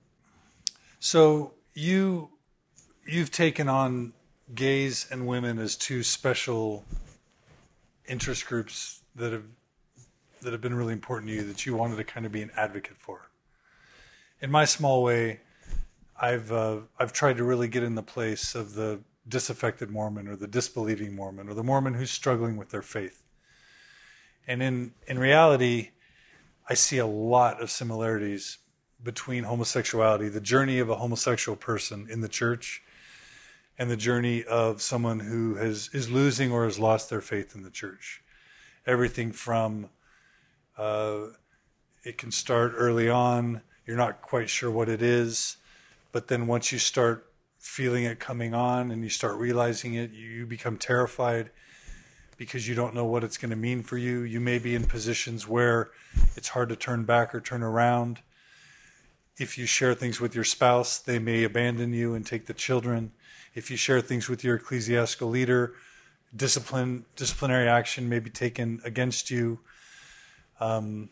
So you... You've taken on gays and women as two special interest groups that have that have been really important to you, that you wanted to kind of be an advocate for. In my small way, I've uh, I've tried to really get in the place of the disaffected Mormon or the disbelieving Mormon or the Mormon who's struggling with their faith. And in in reality, I see a lot of similarities between homosexuality, the journey of a homosexual person in the church, and the journey of someone who has is losing or has lost their faith in the church. Everything from, uh, it can start early on, you're not quite sure what it is, but then once you start feeling it coming on and you start realizing it, you become terrified because you don't know what it's going to mean for you. You may be in positions where it's hard to turn back or turn around. If you share things with your spouse, they may abandon you and take the children. If you share things with your ecclesiastical leader, discipline, disciplinary action may be taken against you. Um,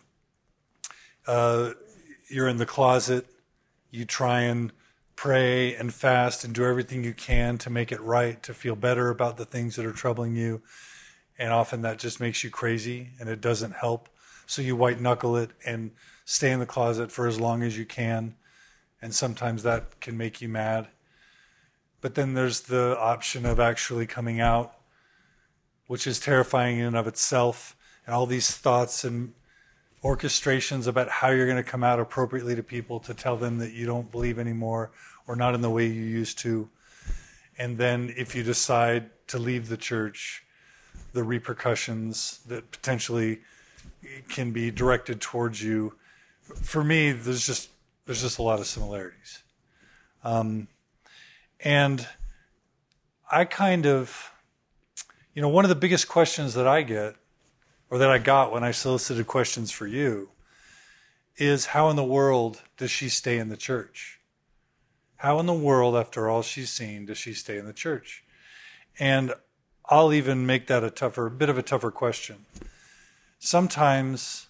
uh, you're in the closet. You try and pray and fast and do everything you can to make it right, to feel better about the things that are troubling you. And often that just makes you crazy and it doesn't help. So you white knuckle it and stay in the closet for as long as you can. And sometimes that can make you mad. But then there's the option of actually coming out, which is terrifying in and of itself. And all these thoughts and orchestrations about how you're going to come out appropriately to people to tell them that you don't believe anymore or not in the way you used to. And then if you decide to leave the church, the repercussions that potentially can be directed towards you. For me, there's just there's just a lot of similarities. Um, and I kind of, you know, one of the biggest questions that I get, or that I got when I solicited questions for you, is how in the world does she stay in the church? How in the world, after all she's seen, does she stay in the church? And I'll even make that a tougher, bit of a tougher question. Sometimes,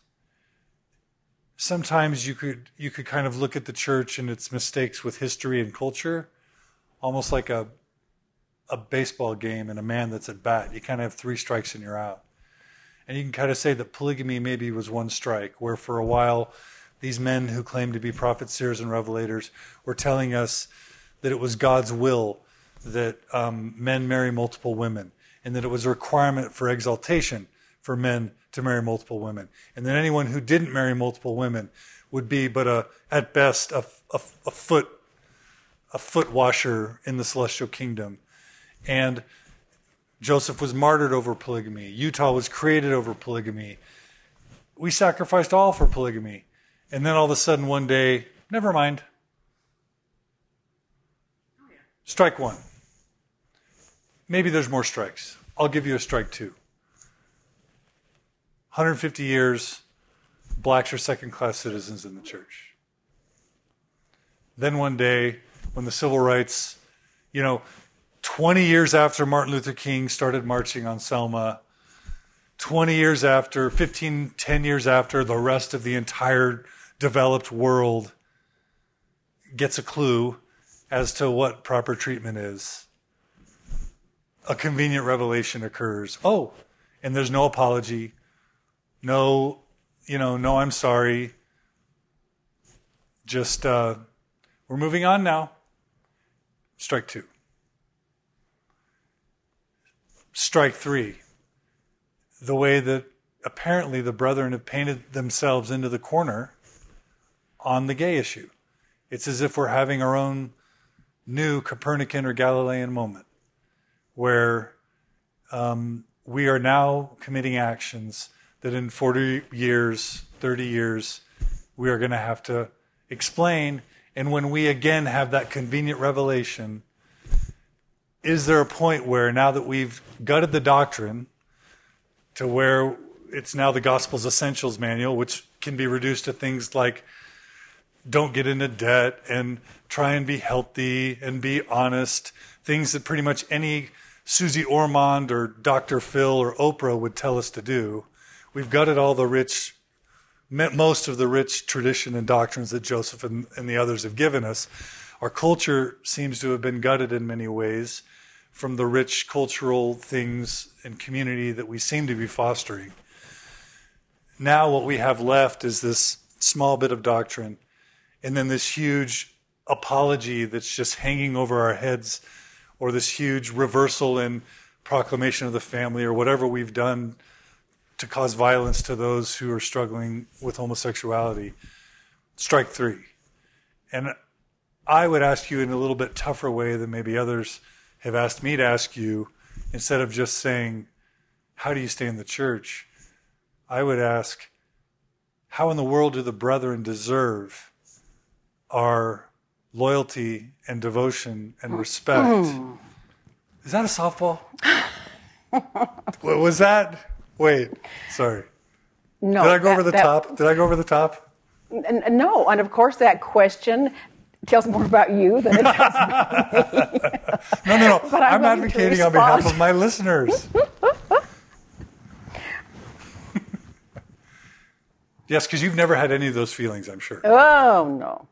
sometimes you could you could kind of look at the church and its mistakes with history and culture, almost like a a baseball game and a man that's at bat. You kind of have three strikes and you're out. And you can kind of say that polygamy maybe was one strike, where for a while these men who claimed to be prophets, seers, and revelators were telling us that it was God's will that um, men marry multiple women, and that it was a requirement for exaltation for men to marry multiple women, and that anyone who didn't marry multiple women would be but a, at best, a, a, a foot, a foot washer in the celestial kingdom. And Joseph was martyred over polygamy. Utah was created over polygamy. We sacrificed all for polygamy. And then all of a sudden one day, never mind. Strike one. Maybe there's more strikes. I'll give you a strike two. one hundred fifty years, blacks are second-class citizens in the church. Then one day, when the civil rights, you know, twenty years after Martin Luther King started marching on Selma, twenty years after, fifteen, ten years after, the rest of the entire developed world gets a clue as to what proper treatment is. A convenient revelation occurs. Oh, and there's no apology. No, you know, no, I'm sorry. Just, uh, we're moving on now. Strike two. Strike three. The way that apparently the brethren have painted themselves into the corner on the gay issue. It's as if we're having our own new Copernican or Galilean moment where um, we are now committing actions that in forty years, thirty years, we are going to have to explain. And when we again have that convenient revelation, is there a point where now that we've gutted the doctrine to where it's now the Gospel's Essentials Manual, which can be reduced to things like don't get into debt and try and be healthy and be honest, things that pretty much any Susie Ormond or Doctor Phil or Oprah would tell us to do. We've gutted all the rich, most of the rich tradition and doctrines that Joseph and, and the others have given us. Our culture seems to have been gutted in many ways from the rich cultural things and community that we seem to be fostering. Now what we have left is this small bit of doctrine and then this huge apology that's just hanging over our heads, or this huge reversal in proclamation of the family, or whatever we've done to cause violence to those who are struggling with homosexuality. Strike three. And I would ask you in a little bit tougher way than maybe others have asked me to ask you, instead of just saying, how do you stay in the church? I would ask, how in the world do the brethren deserve our loyalty and devotion and respect? Mm. Is that a softball? Was that? Wait, sorry. No. Did I go that, over the that, top? Did I go over the top? N- n- no, and of course that question tells more about you than it tells about me. no, no, no. But I'm, I'm advocating on behalf of my listeners. Yes, because you've never had any of those feelings, I'm sure. Oh, no.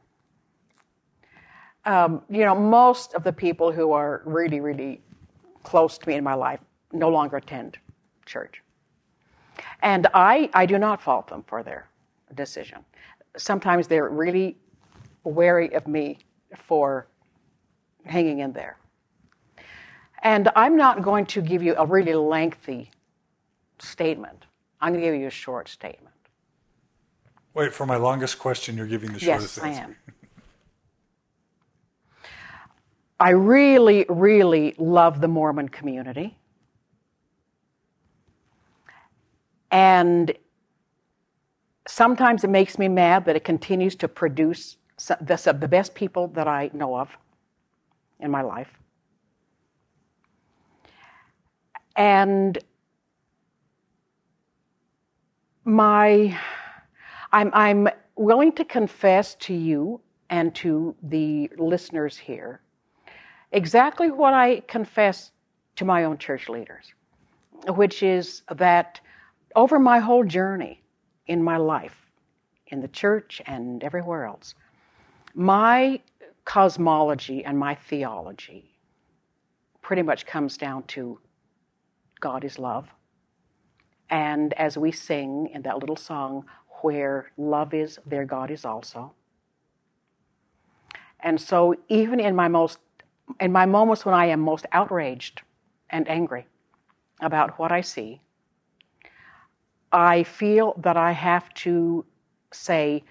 Um, you know, most of the people who are really, really close to me in my life no longer attend church. And I, I do not fault them for their decision. Sometimes they're really wary of me for hanging in there. And I'm not going to give you a really lengthy statement. I'm going to give you a short statement. Wait, for my longest question, you're giving the shortest answer. Yes, I answer. am. I really, really love the Mormon community. And sometimes it makes me mad that it continues to produce the, the best people that I know of in my life. And my, I'm, I'm willing to confess to you and to the listeners here exactly what I confess to my own church leaders, which is that over my whole journey in my life, in the church and everywhere else, my cosmology and my theology pretty much comes down to God is love. And as we sing in that little song, where love is, there God is also. And so even in my most, in my moments when I am most outraged and angry about what I see, I feel that I have to say,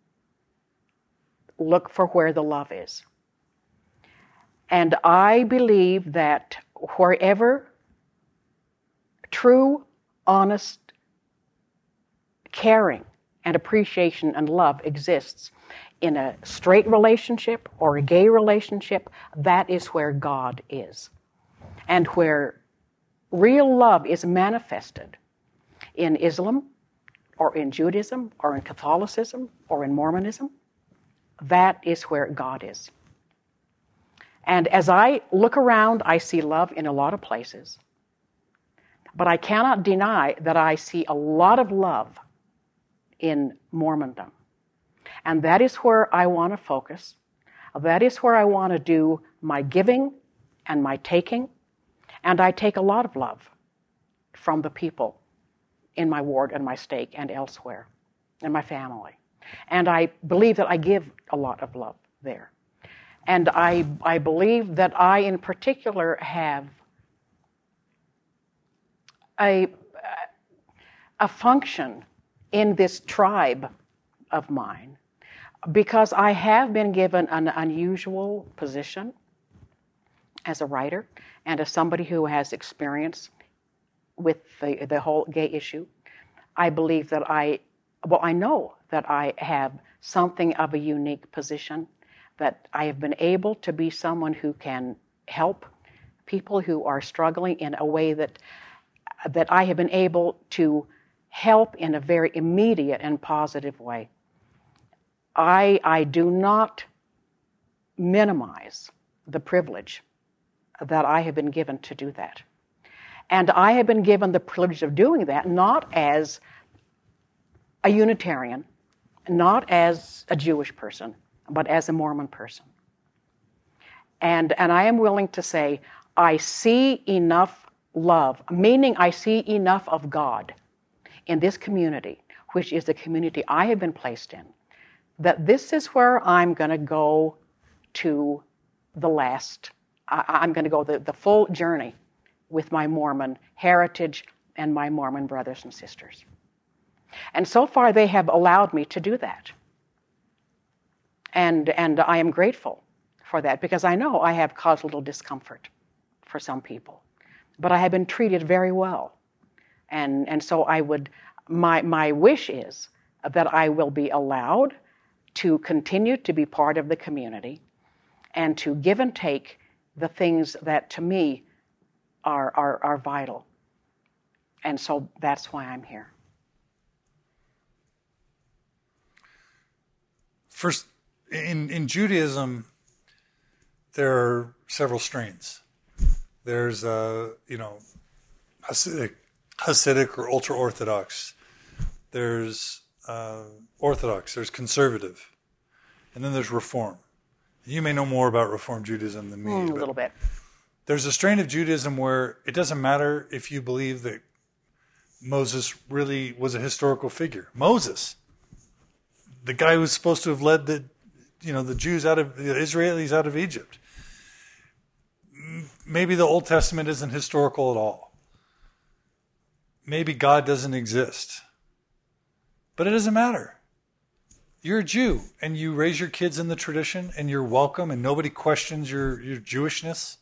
look for where the love is. And I believe that wherever true, honest, caring, and appreciation and love exists in a straight relationship or a gay relationship, that is where God is. And where real love is manifested in Islam or in Judaism or in Catholicism or in Mormonism, that is where God is. And as I look around, I see love in a lot of places. But I cannot deny that I see a lot of love in Mormondom. And that is where I want to focus. That is where I want to do my giving and my taking. And I take a lot of love from the people in my ward and my stake and elsewhere, and my family. And I believe that I give a lot of love there. And I, I believe that I, in particular, have a, a function in this tribe of mine because I have been given an unusual position as a writer and as somebody who has experience with the, the whole gay issue. I believe that I, well, I know that I have something of a unique position, that I have been able to be someone who can help people who are struggling in a way that that I have been able to help in a very immediate and positive way. I, I do not minimize the privilege that I have been given to do that. And I have been given the privilege of doing that not as a Unitarian, not as a Jewish person, but as a Mormon person. And, and I am willing to say, I see enough love, meaning I see enough of God in this community, which is the community I have been placed in, that this is where I'm going to go to the last, I, I'm going to go the, the full journey with my Mormon heritage and my Mormon brothers and sisters. And so far they have allowed me to do that. And, and I am grateful for that because I know I have caused a little discomfort for some people. But I have been treated very well. And, and so I would, my, my wish is that I will be allowed to continue to be part of the community and to give and take the things that to me are, are, are vital. And so that's why I'm here. first, in, in Judaism, there are several strains. There's, uh, you know, Hasidic, Hasidic or ultra-Orthodox. There's uh, Orthodox. There's conservative. And then there's Reform. You may know more about Reform Judaism than me. Mm, a little bit. There's a strain of Judaism where it doesn't matter if you believe that Moses really was a historical figure. Moses, the guy who's supposed to have led the, you know, the Jews out of the Israelis out of Egypt. Maybe the Old Testament isn't historical at all. Maybe God doesn't exist. But it doesn't matter. You're a Jew and you raise your kids in the tradition and you're welcome and nobody questions your, your Jewishness.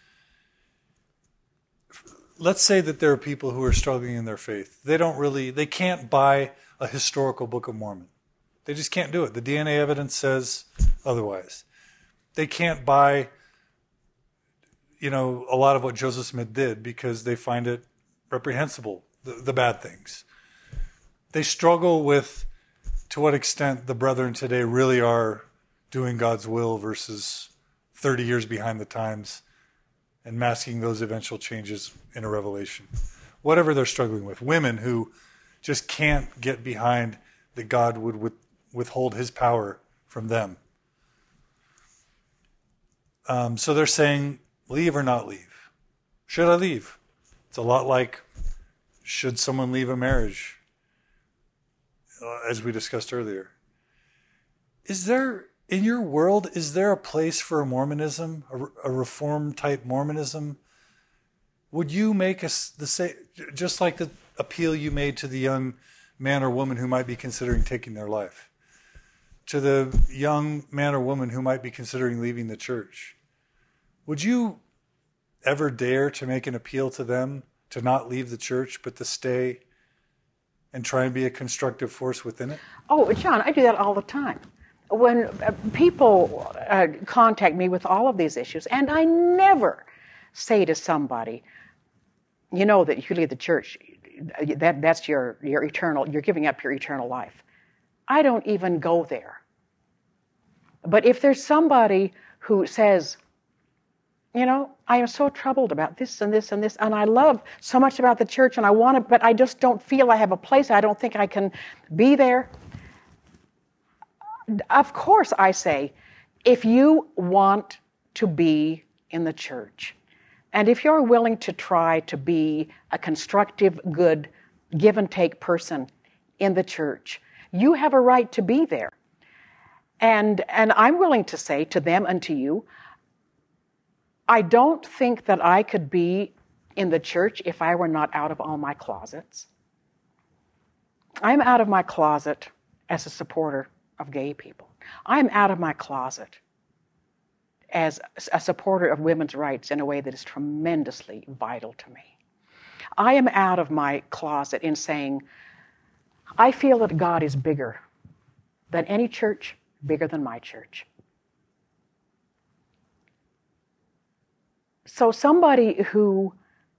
Let's say that there are people who are struggling in their faith. They don't really, they can't buy a historical Book of Mormon. They just can't do it. The D N A evidence says otherwise. They can't buy, you know, a lot of what Joseph Smith did because they find it reprehensible, the, the bad things. They struggle with to what extent the brethren today really are doing God's will versus thirty years behind the times and masking those eventual changes in a revelation. Whatever they're struggling with. Women who just can't get behind that God would with, withhold his power from them. Um, so they're saying, leave or not leave? Should I leave? It's a lot like, should someone leave a marriage? Uh, as we discussed earlier. Is there, in your world, is there a place for a Mormonism, a, a reform type Mormonism? Would you make a, the say, just like the appeal you made to the young man or woman who might be considering taking their life, to the young man or woman who might be considering leaving the church? Would you ever dare to make an appeal to them to not leave the church, but to stay and try and be a constructive force within it? Oh, John, I do that all the time. When uh, people uh, contact me with all of these issues, and I never say to somebody, you know that if you leave the church, that that's your, your eternal, you're giving up your eternal life. I don't even go there. But if there's somebody who says, you know, I am so troubled about this and this and this, and I love so much about the church, and I want to, but I just don't feel I have a place. I don't think I can be there. Of course, I say, if you want to be in the church, and if you're willing to try to be a constructive, good, give and take person in the church, you have a right to be there. And, and I'm willing to say to them and to you, I don't think that I could be in the church if I were not out of all my closets. I'm out of my closet as a supporter of gay people. I'm out of my closet as a supporter of women's rights in a way that is tremendously vital to me. I am out of my closet in saying, I feel that God is bigger than any church, bigger than my church. So somebody who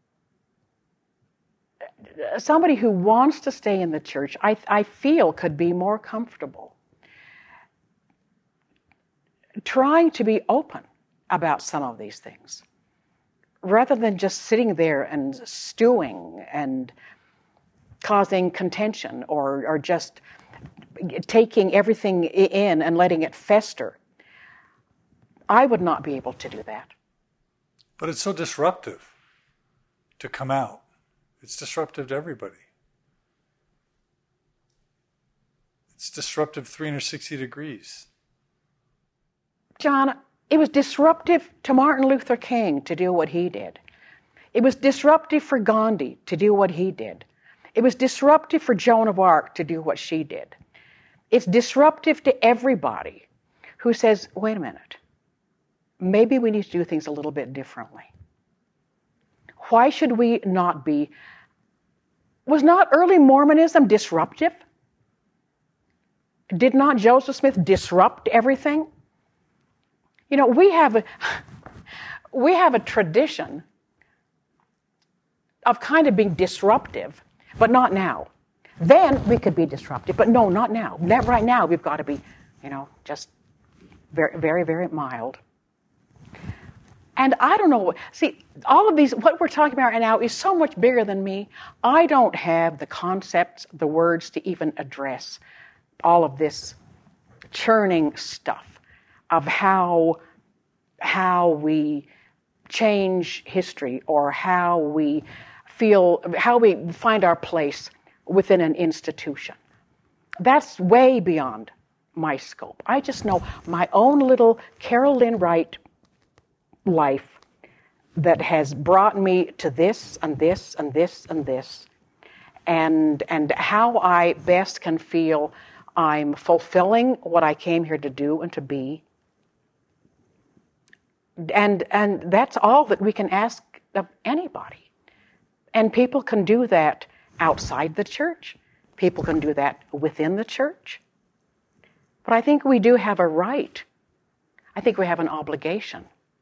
somebody who wants to stay in the church, I, I feel could be more comfortable trying to be open about some of these things, rather than just sitting there and stewing and causing contention or, or just taking everything in and letting it fester. I would not be able to do that. But it's so disruptive to come out. It's disruptive to everybody. It's disruptive three hundred sixty degrees. John, it was disruptive to Martin Luther King to do what he did. It was disruptive for Gandhi to do what he did. It was disruptive for Joan of Arc to do what she did. It's disruptive to everybody who says, wait a minute, maybe we need to do things a little bit differently. Why should we not be? Was not early Mormonism disruptive? Did not Joseph Smith disrupt everything? You know, we have a, we have a tradition of kind of being disruptive, but not now. Then we could be disruptive, but no, not now. Right now we've got to be you know, just very, very, very mild. And I don't know, see, all of these, what we're talking about right now is so much bigger than me. I don't have the concepts, the words to even address all of this churning stuff of how, how we change history or how we feel, how we find our place within an institution. That's way beyond my scope. I just know my own little Carol Lynn Wright life that has brought me to this and this and this and this, and and how I best can feel I'm fulfilling what I came here to do and to be. And and that's all that we can ask of anybody. And people can do that outside the church. People can do that within the church. But I think we do have a right. I think we have an obligation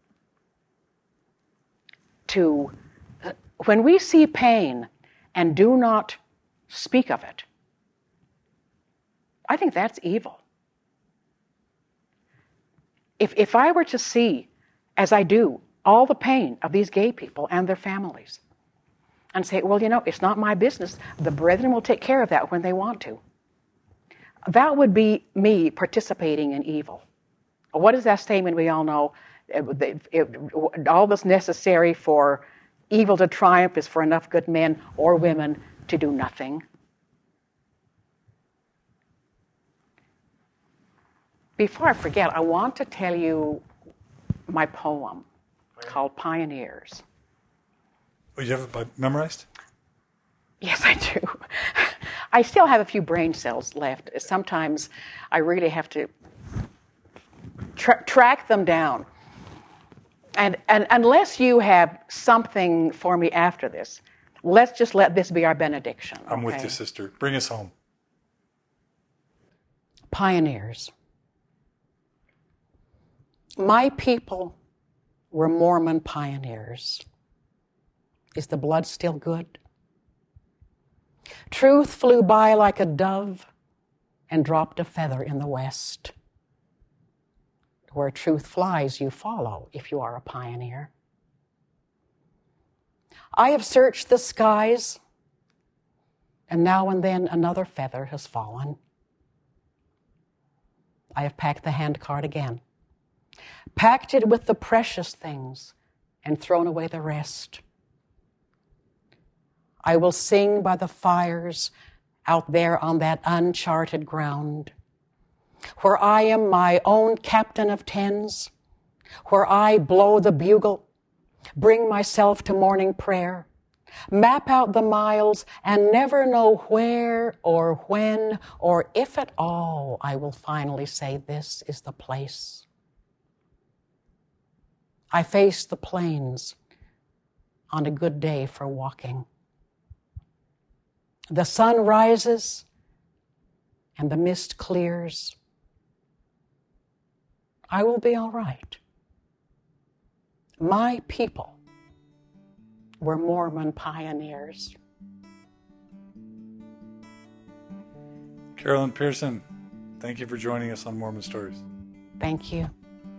to, when we see pain and do not speak of it, I think that's evil. If if I were to see, as I do, all the pain of these gay people and their families, and say, well, you know, it's not my business. The brethren will take care of that when they want to. That would be me participating in evil. What is that statement we all know? It, it, all that's necessary for evil to triumph is for enough good men or women to do nothing. Before I forget, I want to tell you my poem called Pioneers. Oh, you have it memorized? Yes, I do. I still have a few brain cells left. Sometimes I really have to tra- track them down. And, and unless you have something for me after this, let's just let this be our benediction. I'm okay? with you, sister. Bring us home. Pioneers. My people were Mormon pioneers. Is the blood still good? Truth flew by like a dove and dropped a feather in the west. Where truth flies, you follow if you are a pioneer. I have searched the skies, and now and then another feather has fallen. I have packed the handcart again, packed it with the precious things, and thrown away the rest. I will sing by the fires out there on that uncharted ground, where I am my own captain of tens, where I blow the bugle, bring myself to morning prayer, map out the miles, and never know where or when or if at all I will finally say this is the place. I face the plains on a good day for walking. The sun rises and the mist clears. I will be all right. My people were Mormon pioneers. Carolyn Pearson, thank you for joining us on Mormon Stories. Thank you.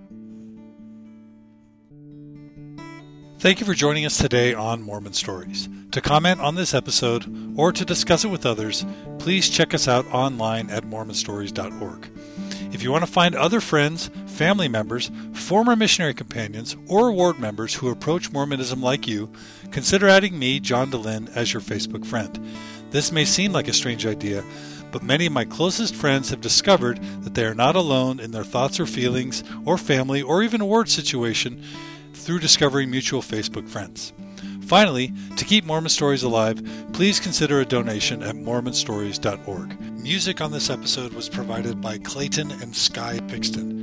Thank you for joining us today on Mormon Stories. To comment on this episode or to discuss it with others, please check us out online at mormon stories dot org. If you want to find other friends, family members, former missionary companions, or ward members who approach Mormonism like you, consider adding me, John DeLynn, as your Facebook friend. This may seem like a strange idea, but many of my closest friends have discovered that they are not alone in their thoughts or feelings, or family, or even a ward situation through discovering mutual Facebook friends. Finally, to keep Mormon Stories alive, please consider a donation at mormon stories dot org. Music on this episode was provided by Clayton and Sky Pixton.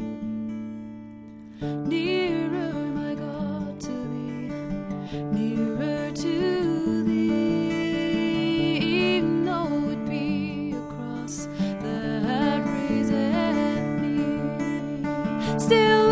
Nearer, my God, to thee, nearer to thee, even though it be a cross that raiseth me, still